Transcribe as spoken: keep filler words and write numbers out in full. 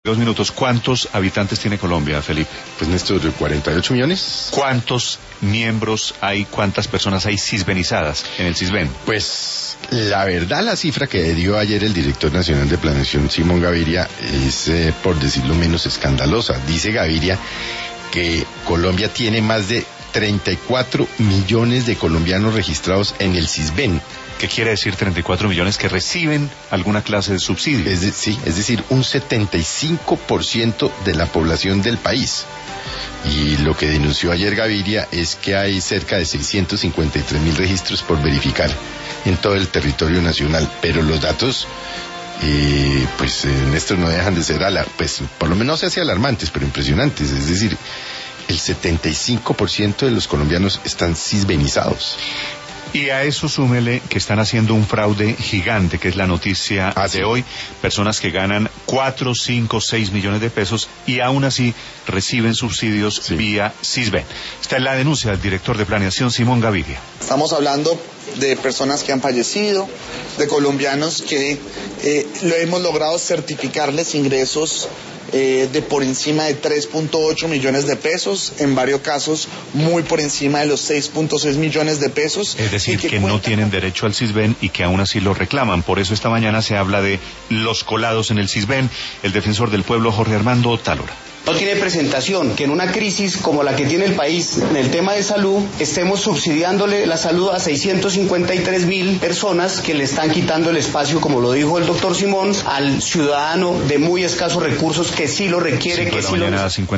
Dos minutos. ¿Cuántos habitantes tiene Colombia, Felipe? Pues Néstor, cuarenta y ocho millones. ¿Cuántos miembros hay, cuántas personas hay cisbenizadas en el Cisben? Pues la verdad, la cifra que dio ayer el director nacional de planeación, Simón Gaviria, es, eh, por decirlo menos, escandalosa. Dice Gaviria que Colombia tiene más de treinta y cuatro millones de colombianos registrados en el Cisben. ¿Qué quiere decir treinta y cuatro millones que reciben alguna clase de subsidio? Es de, sí, es decir, un setenta y cinco por ciento de la población del país. Y lo que denunció ayer Gaviria es que hay cerca de seiscientos cincuenta y tres mil registros por verificar en todo el territorio nacional. Pero los datos, eh, pues en esto no dejan de ser, alar- pues por lo menos no sé si alarmantes, pero impresionantes. Es decir, el setenta y cinco por ciento de los colombianos están cisbenizados. Y a eso súmele que están haciendo un fraude gigante, que es la noticia ah, de sí. hoy. Personas que ganan cuatro, cinco, seis millones de pesos y aún así reciben subsidios sí. vía Cisben. Esta es la denuncia del director de planeación, Simón Gaviria. Estamos hablando de personas que han fallecido, de colombianos que eh, lo hemos logrado certificarles ingresos Eh, de por encima de tres punto ocho millones de pesos, en varios casos muy por encima de los seis punto seis millones de pesos. Es decir, que, que cuenta... no tienen derecho al Cisben y que aún así lo reclaman. Por eso esta mañana se habla de los colados en el Cisben. El defensor del pueblo, Jorge Armando Tálora. No tiene presentación que en una crisis como la que tiene el país en el tema de salud estemos subsidiándole la salud a seiscientos cincuenta y tres mil personas que le están quitando el espacio, como lo dijo el doctor Simón, al ciudadano de muy escasos recursos que sí lo requiere, que sí lo necesita.